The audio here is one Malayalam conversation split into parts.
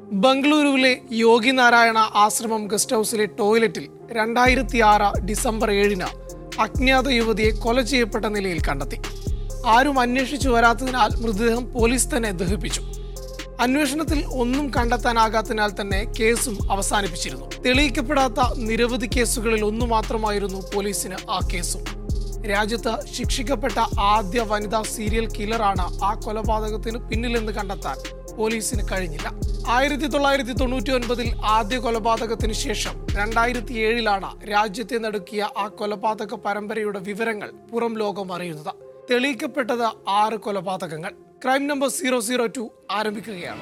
ബംഗളൂരുവിലെ യോഗി നാരായണ ആശ്രമം ഗസ്റ്റ് ഹൗസിലെ ടോയ്ലറ്റിൽ 2006 ഡിസംബർ 7-ന് അജ്ഞാത യുവതിയെ കൊല ചെയ്യപ്പെട്ട നിലയിൽ കണ്ടെത്തി. ആരും അന്വേഷിച്ചു വരാത്തതിനാൽ മൃതദേഹം പോലീസ് തന്നെ ദഹിപ്പിച്ചു. അന്വേഷണത്തിൽ ഒന്നും കണ്ടെത്താനാകാത്തതിനാൽ തന്നെ കേസും അവസാനിപ്പിച്ചിരുന്നു. തെളിയിക്കപ്പെടാത്ത നിരവധി കേസുകളിൽ ഒന്നു മാത്രമായിരുന്നു പോലീസിന് ആ കേസും. രാജ്യത്ത് ശിക്ഷിക്കപ്പെട്ട ആദ്യ വനിതാ സീരിയൽ കില്ലറാണ് ആ കൊലപാതകത്തിന് പിന്നിലെന്ന് കണ്ടെത്താൻ പോലീസിന് കഴിഞ്ഞില്ല. 1999 ആദ്യ കൊലപാതകത്തിന് ശേഷം 2007 രാജ്യത്തെ നടുക്കിയ ആ കൊലപാതക പരമ്പരയുടെ വിവരങ്ങൾ പുറം ലോകം അറിയുന്നത്. തെളിയിക്കപ്പെട്ടത് 6 കൊലപാതകങ്ങൾ. ക്രൈം നമ്പർ 002 ആരംഭിക്കുകയാണ്.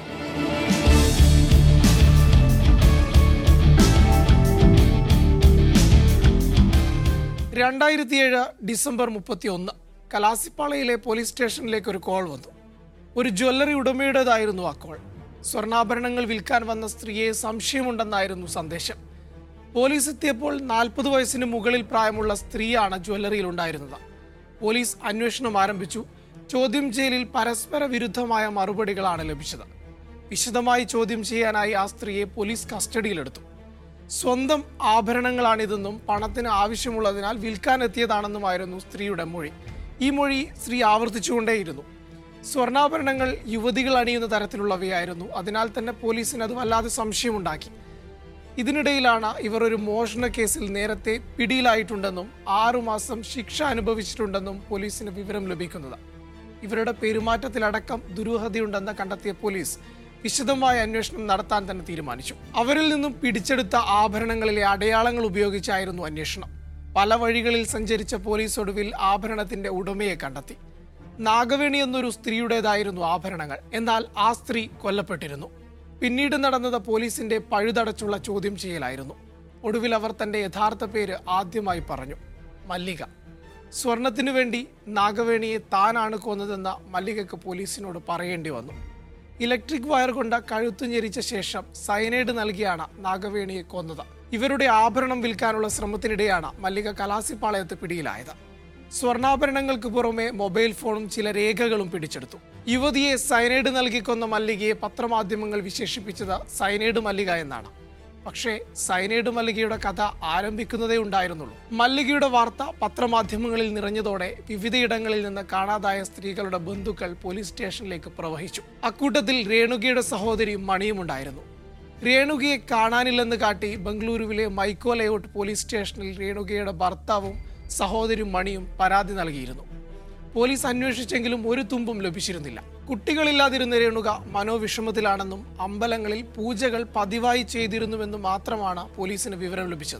ഡിസംബർ 31 കലാസിപ്പാളയിലെ പോലീസ് സ്റ്റേഷനിലേക്ക് ഒരു കോൾ വന്നു. ഒരു ജ്വല്ലറി ഉടമയുടേതായിരുന്നു ആ കോൾ. സ്വർണ്ണാഭരണങ്ങൾ വിൽക്കാൻ വന്ന സ്ത്രീയെ സംശയമുണ്ടെന്നായിരുന്നു സന്ദേശം. പോലീസ് എത്തിയപ്പോൾ 40 വയസ്സിന് മുകളിൽ പ്രായമുള്ള സ്ത്രീയാണ് ജ്വല്ലറിയിൽ ഉണ്ടായിരുന്നത്. പോലീസ് അന്വേഷണം ആരംഭിച്ചു. ചോദ്യം ചെയ്യലിൽ പരസ്പര വിരുദ്ധമായ മറുപടികളാണ് ലഭിച്ചത്. വിശദമായി ചോദ്യം ചെയ്യാനായി ആ സ്ത്രീയെ പോലീസ് കസ്റ്റഡിയിലെടുത്തു. സ്വന്തം ആഭരണങ്ങളാണിതെന്നും പണത്തിന് ആവശ്യമുള്ളതിനാൽ വിൽക്കാൻ എത്തിയതാണെന്നുമായിരുന്നു സ്ത്രീയുടെ മൊഴി. ഈ മൊഴി സ്ത്രീ ആവർത്തിച്ചുകൊണ്ടേയിരുന്നു. സ്വർണ്ണാഭരണങ്ങൾ യുവതികൾ അണിയുന്ന തരത്തിലുള്ളവയായിരുന്നു. അതിനാൽ തന്നെ പോലീസിന് അത് വല്ലാതെ സംശയമുണ്ടാക്കി. ഇതിനിടയിലാണ് ഇവർ ഒരു മോഷണ കേസിൽ നേരത്തെ പിടിയിലായിട്ടുണ്ടെന്നും 6 മാസം ശിക്ഷ അനുഭവിച്ചിട്ടുണ്ടെന്നും പോലീസിന് വിവരം ലഭിക്കുന്നത്. ഇവരുടെ പെരുമാറ്റത്തിലടക്കം ദുരൂഹതയുണ്ടെന്ന് കണ്ടെത്തിയ പോലീസ് വിശദമായ അന്വേഷണം നടത്താൻ തന്നെ തീരുമാനിച്ചു. അവരിൽ നിന്നും പിടിച്ചെടുത്ത ആഭരണങ്ങളിലെ അടയാളങ്ങൾ ഉപയോഗിച്ചായിരുന്നു അന്വേഷണം. പല വഴികളിൽ സഞ്ചരിച്ച പോലീസ് ഒടുവിൽ ആഭരണത്തിന്റെ ഉടമയെ കണ്ടെത്തി. നാഗവേണി എന്നൊരു സ്ത്രീയുടേതായിരുന്നു ആഭരണങ്ങൾ. എന്നാൽ ആ സ്ത്രീ കൊല്ലപ്പെട്ടിരുന്നു. പിന്നീട് നടന്നത് പോലീസിന്റെ പഴുതടച്ചുള്ള ചോദ്യം ചെയ്യലായിരുന്നു. ഒടുവിൽ അവർ തന്റെ യഥാർത്ഥ പേര് ആദ്യമായി പറഞ്ഞു: മല്ലിക. സ്വർണത്തിനു വേണ്ടി നാഗവേണിയെ താനാണ് കൊന്നതെന്ന് മല്ലികയ്ക്ക് പോലീസിനോട് പറയേണ്ടി വന്നു. ഇലക്ട്രിക് വയർ കൊണ്ട് കഴുത്തു ഞെരിച്ച ശേഷം സയനൈഡ് നൽകിയാണ് നാഗവേണിയെ കൊന്നത്. ഇവരുടെ ആഭരണം വിൽക്കാനുള്ള ശ്രമത്തിനിടെയാണ് മല്ലിക കലാസിപ്പാളയത്ത് പിടിയിലായത്. സ്വർണ്ണാഭരണങ്ങൾക്ക് പുറമെ മൊബൈൽ ഫോണും ചില രേഖകളും പിടിച്ചെടുത്തു. യുവതിയെ സയനൈഡ് നൽകി കൊന്ന മല്ലികയെ പത്രമാധ്യമങ്ങൾ വിശേഷിപ്പിച്ചത് സയനൈഡ് മല്ലിക എന്നാണ്. പക്ഷേ സയനൈഡ് മല്ലികയുടെ കഥ ആരംഭിക്കുന്നതേ ഉണ്ടായിരുന്നുള്ളൂ. മല്ലികയുടെ വാർത്ത പത്രമാധ്യമങ്ങളിൽ നിറഞ്ഞതോടെ വിവിധയിടങ്ങളിൽ നിന്ന് കാണാതായ സ്ത്രീകളുടെ ബന്ധുക്കൾ പോലീസ് സ്റ്റേഷനിലേക്ക് പ്രവഹിച്ചു. അക്കൂട്ടത്തിൽ രേണുകയുടെ സഹോദരി മണിയും ഉണ്ടായിരുന്നു. രേണുകയെ കാണാനില്ലെന്ന് കാട്ടി ബംഗളൂരുവിലെ മൈക്കോ ലേഔട്ട് പോലീസ് സ്റ്റേഷനിൽ രേണുകയുടെ ഭർത്താവും സഹോദരി മണിയും പരാതി നൽകിയിരുന്നു. പോലീസ് അന്വേഷിച്ചെങ്കിലും ഒരു തുമ്പും ലഭിച്ചിരുന്നില്ല. കുട്ടികളില്ലാതിരുന്ന രേണുക മനോവിഷമത്തിലാണെന്നും അമ്പലങ്ങളിൽ പൂജകൾ പതിവായി ചെയ്തിരുന്നുവെന്നും മാത്രമാണ് പോലീസിന് വിവരം ലഭിച്ചത്.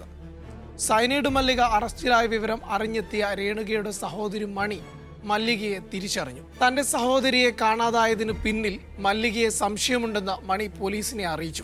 സയനൈഡ് മല്ലിക അറസ്റ്റിലായ വിവരം അറിഞ്ഞെത്തിയ രേണുകയുടെ സഹോദരി മണി മല്ലികയെ തിരിച്ചറിഞ്ഞു. തന്റെ സഹോദരിയെ കാണാതായതിനു പിന്നിൽ മല്ലികയെ സംശയമുണ്ടെന്ന് മണി പോലീസിനെ അറിയിച്ചു.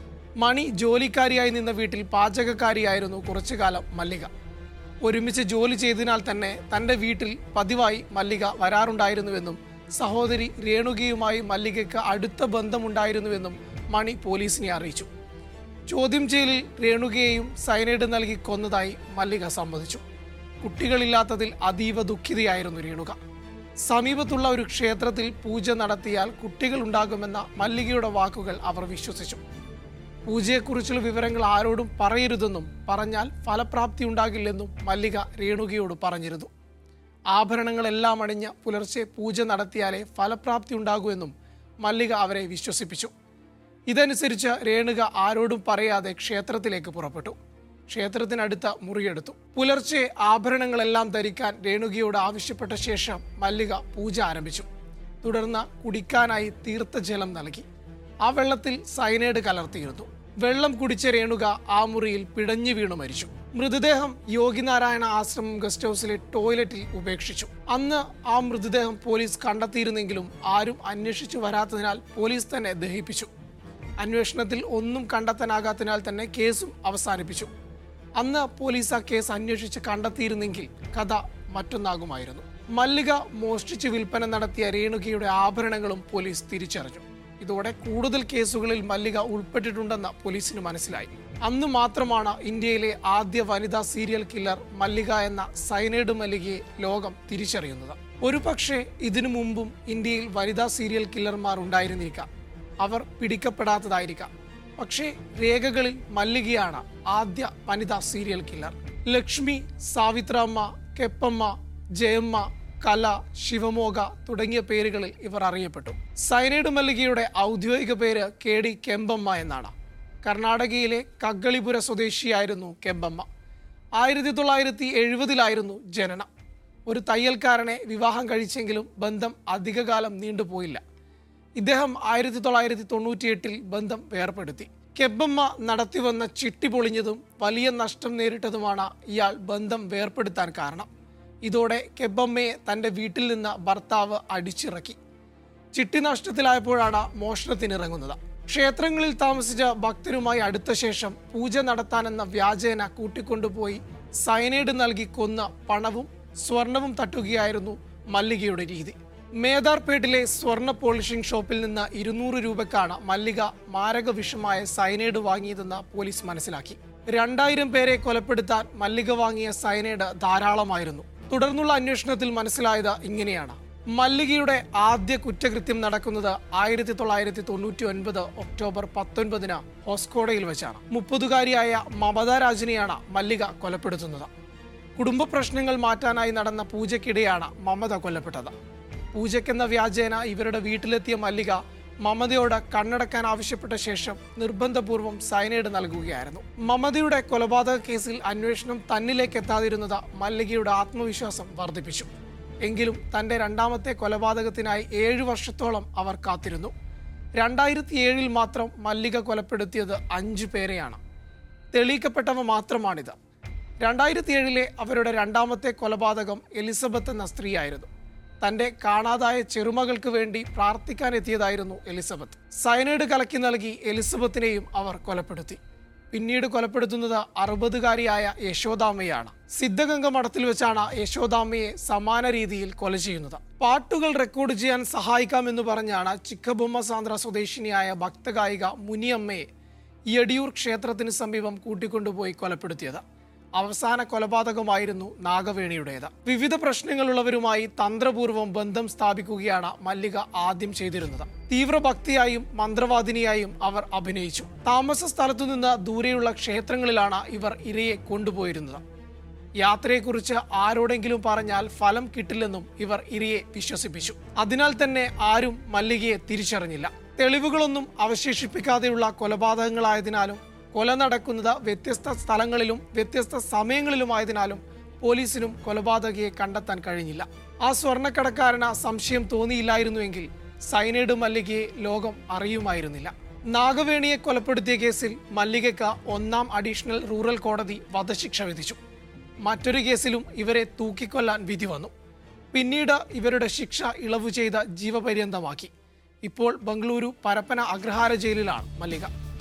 മണി ജോലിക്കാരിയായി നിന്ന വീട്ടിൽ പാചകക്കാരിയായിരുന്നു കുറച്ചുകാലം മല്ലിക. ഒരുമിച്ച് ജോലി ചെയ്തതിനാൽ തന്നെ തൻ്റെ വീട്ടിൽ പതിവായി മല്ലിക വരാറുണ്ടായിരുന്നുവെന്നും സഹോദരി രേണുകയുമായി മല്ലികയ്ക്ക് അടുത്ത ബന്ധമുണ്ടായിരുന്നുവെന്നും മണി പോലീസിനെ അറിയിച്ചു. ചോദ്യം ചെയ്യലിൽ രേണുകയെയും സയനൈഡ് നൽകി കൊന്നതായി മല്ലിക സമ്മതിച്ചു. കുട്ടികളില്ലാത്തതിൽ അതീവ ദുഃഖിതയായിരുന്നു രേണുക. സമീപത്തുള്ള ഒരു ക്ഷേത്രത്തിൽ പൂജ നടത്തിയാൽ കുട്ടികൾ ഉണ്ടാകുമെന്ന മല്ലികയുടെ വാക്കുകൾ അവർ വിശ്വസിച്ചു. പൂജയെക്കുറിച്ചുള്ള വിവരങ്ങൾ ആരോടും പറയരുതെന്നും പറഞ്ഞാൽ ഫലപ്രാപ്തി ഉണ്ടാകില്ലെന്നും മല്ലിക രേണുകയോട് പറഞ്ഞിരുന്നു. ആഭരണങ്ങളെല്ലാം അണിഞ്ഞ് പുലർച്ചെ പൂജ നടത്തിയാലേ ഫലപ്രാപ്തി ഉണ്ടാകൂ മല്ലിക അവരെ വിശ്വസിപ്പിച്ചു. ഇതനുസരിച്ച് രേണുക ആരോടും പറയാതെ ക്ഷേത്രത്തിലേക്ക് പുറപ്പെട്ടു. ക്ഷേത്രത്തിനടുത്ത മുറിയെടുത്തു. പുലർച്ചെ ആഭരണങ്ങളെല്ലാം ധരിക്കാൻ രേണുകയോട് ആവശ്യപ്പെട്ട ശേഷം മല്ലിക പൂജ ആരംഭിച്ചു. തുടർന്ന് കുടിക്കാനായി തീർത്ഥജലം നൽകി. ആ വെള്ളത്തിൽ സയനൈഡ് കലർത്തിയിരുന്നു. വെള്ളം കുടിച്ച രേണുക ആ മുറിയിൽ പിടഞ്ഞു വീണു മരിച്ചു. മൃതദേഹം യോഗി നാരായണ ആശ്രമം ഗസ്റ്റ് ഹൗസിലെ ടോയ്ലറ്റിൽ ഉപേക്ഷിച്ചു. അന്ന് ആ മൃതദേഹം പോലീസ് കണ്ടെത്തിയിരുന്നെങ്കിലും ആരും അന്വേഷിച്ചു വരാത്തതിനാൽ പോലീസ് തന്നെ ദഹിപ്പിച്ചു. അന്വേഷണത്തിൽ ഒന്നും കണ്ടെത്താനാകാത്തതിനാൽ തന്നെ കേസും അവസാനിപ്പിച്ചു. അന്ന് പോലീസ് ആ കേസ് അന്വേഷിച്ച് കണ്ടെത്തിയിരുന്നെങ്കിൽ കഥ മറ്റൊന്നാകുമായിരുന്നു. മല്ലിക മോഷ്ടിച്ച് വിൽപ്പന നടത്തിയ രേണുകയുടെ ആഭരണങ്ങളും പോലീസ് തിരിച്ചറിഞ്ഞു. ഇതോടെ കൂടുതൽ കേസുകളിൽ മല്ലിക ഉൾപ്പെട്ടിട്ടുണ്ടെന്ന് പോലീസിന് മനസ്സിലായി. അന്ന് മാത്രമാണ് ഇന്ത്യയിലെ ആദ്യ വനിതാ സീരിയൽ കില്ലർ മല്ലിക എന്ന സയനൈഡ് മല്ലികയെ ലോകം തിരിച്ചറിയുന്നത്. ഒരു പക്ഷേ ഇതിനു മുമ്പും ഇന്ത്യയിൽ വനിതാ സീരിയൽ കില്ലർമാർ ഉണ്ടായിരുന്നിരിക്കാം. അവർ പിടിക്കപ്പെടാത്തതായിരിക്കാം. പക്ഷേ രേഖകളിൽ മല്ലികയാണ് ആദ്യ വനിതാ സീരിയൽ കില്ലർ. ലക്ഷ്മി, സാവിത്രമ്മ, കെപ്പമ്മ, ജയമ്മ, കല, ശിവമോഗ തുടങ്ങിയ പേരുകളിൽ ഇവർ അറിയപ്പെട്ടു. സൈനൈഡ് മല്ലികയുടെ ഔദ്യോഗിക പേര് KD കെമ്പമ്മ എന്നാണ്. കർണാടകയിലെ കഗ്ഗളിപുര സ്വദേശിയായിരുന്നു കെമ്പമ്മ. 1970 ജനനം. ഒരു തയ്യൽക്കാരനെ വിവാഹം കഴിച്ചെങ്കിലും ബന്ധം അധികകാലം നീണ്ടുപോയില്ല. ഇദ്ദേഹം 1998 ബന്ധം വേർപെടുത്തി. കെമ്പമ്മ നടത്തിവന്ന ചിട്ടി പൊളിഞ്ഞതും വലിയ നഷ്ടം നേരിട്ടതുമാണ് ഇയാൾ ബന്ധം വേർപെടുത്താൻ കാരണം. ഇതോടെ കെമ്പമ്മയെ തൻ്റെ വീട്ടിൽ നിന്ന് ഭർത്താവ് അടിച്ചിറക്കി. ചിട്ടി നഷ്ടത്തിലായപ്പോഴാണ് മോഷണത്തിനിറങ്ങുന്നത്. ക്ഷേത്രങ്ങളിൽ താമസിച്ച ഭക്തരുമായി അടുത്ത ശേഷം പൂജ നടത്താനെന്ന വ്യാജേന കൂട്ടിക്കൊണ്ടുപോയി സയനൈഡ് നൽകി കൊന്ന പണവും സ്വർണവും തട്ടുകയായിരുന്നു മല്ലികയുടെ രീതി. മേദാർപേട്ടിലെ സ്വർണ്ണ പോളിഷിംഗ് ഷോപ്പിൽ നിന്ന് 200 രൂപയ്ക്കാണ് മല്ലിക മാരക വിഷമായ സയനൈഡ് വാങ്ങിയതെന്ന് പോലീസ് മനസ്സിലാക്കി. 2000 പേരെ കൊലപ്പെടുത്താൻ മല്ലിക വാങ്ങിയ സയനൈഡ് ധാരാളമായിരുന്നു. തുടർന്നുള്ള അന്വേഷണത്തിൽ മനസ്സിലായത് ഇങ്ങനെയാണ്. മല്ലികയുടെ ആദ്യ കുറ്റകൃത്യം നടക്കുന്നത് 1999 ഒക്ടോബർ 19 ഹോസ്കോടയിൽ വെച്ചാണ്. 30-കാരിയായ മമത രാജിനെയാണ് മല്ലിക കൊലപ്പെടുത്തുന്നത്. കുടുംബ പ്രശ്നങ്ങൾ മാറ്റാനായി നടന്ന പൂജയ്ക്കിടെയാണ് മമത കൊല്ലപ്പെട്ടത്. പൂജയ്ക്കെന്ന വ്യാജേന ഇവരുടെ വീട്ടിലെത്തിയ മല്ലിക മമതയോട് കണ്ണടക്കാൻ ആവശ്യപ്പെട്ട ശേഷം നിർബന്ധപൂർവ്വം സയനൈഡ് നൽകുകയായിരുന്നു. മമതയുടെ കൊലപാതക കേസിൽ അന്വേഷണം തന്നിലേക്ക് എത്താതിരുന്നത് മല്ലികയുടെ ആത്മവിശ്വാസം വർദ്ധിപ്പിച്ചു. എങ്കിലും തൻ്റെ രണ്ടാമത്തെ കൊലപാതകത്തിനായി 7 വർഷത്തോളം അവർ കാത്തിരുന്നു. 2007 മാത്രം മല്ലിക കൊലപ്പെടുത്തിയത് 5 പേരെയാണ്. തെളിയിക്കപ്പെട്ടവ മാത്രമാണിത്. 2007 അവരുടെ രണ്ടാമത്തെ കൊലപാതകം എലിസബത്ത് എന്ന സ്ത്രീയായിരുന്നു. തൻ്റെ കാണാതായ ചെറുമകൾക്ക് വേണ്ടി പ്രാർത്ഥിക്കാനെത്തിയതായിരുന്നു എലിസബത്ത്. സയനൈഡ് കലക്കി നൽകി എലിസബത്തിനെയും അവർ കൊലപ്പെടുത്തി. പിന്നീട് കൊലപ്പെടുത്തുന്നത് 60-കാരിയായ യശോദാമ്മയാണ്. സിദ്ധഗംഗ മഠത്തിൽ വെച്ചാണ് യശോദാമ്മയെ സമാന രീതിയിൽ കൊല ചെയ്യുന്നത്. പാട്ടുകൾ റെക്കോർഡ് ചെയ്യാൻ സഹായിക്കാമെന്ന് പറഞ്ഞാണ് ചിക്കബൊമ്മ സാന്ദ്ര സ്വദേശിനിയായ ഭക്തഗായിക മുനിയമ്മയെ യടിയൂർ ക്ഷേത്രത്തിന് സമീപം കൂട്ടിക്കൊണ്ടുപോയി കൊലപ്പെടുത്തിയത്. അവസാന കൊലപാതകമായിരുന്നു നാഗവേണിയുടേത്. വിവിധ പ്രശ്നങ്ങളുള്ളവരുമായി തന്ത്രപൂർവ്വം ബന്ധം സ്ഥാപിക്കുകയാണ് മല്ലിക ആദ്യം ചെയ്തിരുന്നത്. തീവ്രഭക്തിയായും മന്ത്രവാദിനിയായും അവർ അഭിനയിച്ചു. താമസ സ്ഥലത്തു നിന്ന് ദൂരെയുള്ള ക്ഷേത്രങ്ങളിലാണ് ഇവർ ഇരയെ കൊണ്ടുപോയിരുന്നത്. യാത്രയെക്കുറിച്ച് ആരോടെങ്കിലും പറഞ്ഞാൽ ഫലം കിട്ടില്ലെന്നും ഇവർ ഇരയെ വിശ്വസിപ്പിച്ചു. അതിനാൽ തന്നെ ആരും മല്ലികയെ തിരിച്ചറിഞ്ഞില്ല. തെളിവുകളൊന്നും അവശേഷിപ്പിക്കാതെയുള്ള കൊലപാതകങ്ങളായതിനാലും കൊല നടക്കുന്നത് വ്യത്യസ്ത സ്ഥലങ്ങളിലും വ്യത്യസ്ത സമയങ്ങളിലുമായതിനാലും പോലീസിനും കൊലപാതകയെ കണ്ടെത്താൻ കഴിഞ്ഞില്ല. ആ സ്വർണ്ണക്കടക്കാരന് സംശയം തോന്നിയില്ലായിരുന്നുവെങ്കിൽ സയനൈഡ് മല്ലികയെ ലോകം അറിയുമായിരുന്നില്ല. നാഗവേണിയെ കൊലപ്പെടുത്തിയ കേസിൽ മല്ലികയ്ക്ക് 1ാം അഡീഷണൽ റൂറൽ കോടതി വധശിക്ഷ വിധിച്ചു. മറ്റൊരു കേസിലും ഇവരെ തൂക്കിക്കൊല്ലാൻ വിധി വന്നു. പിന്നീട് ഇവരുടെ ശിക്ഷ ഇളവ് ചെയ്ത് ജീവപര്യന്തമാക്കി. ഇപ്പോൾ ബംഗളൂരു പരപ്പന അഗ്രഹാര ജയിലിലാണ് മല്ലിക.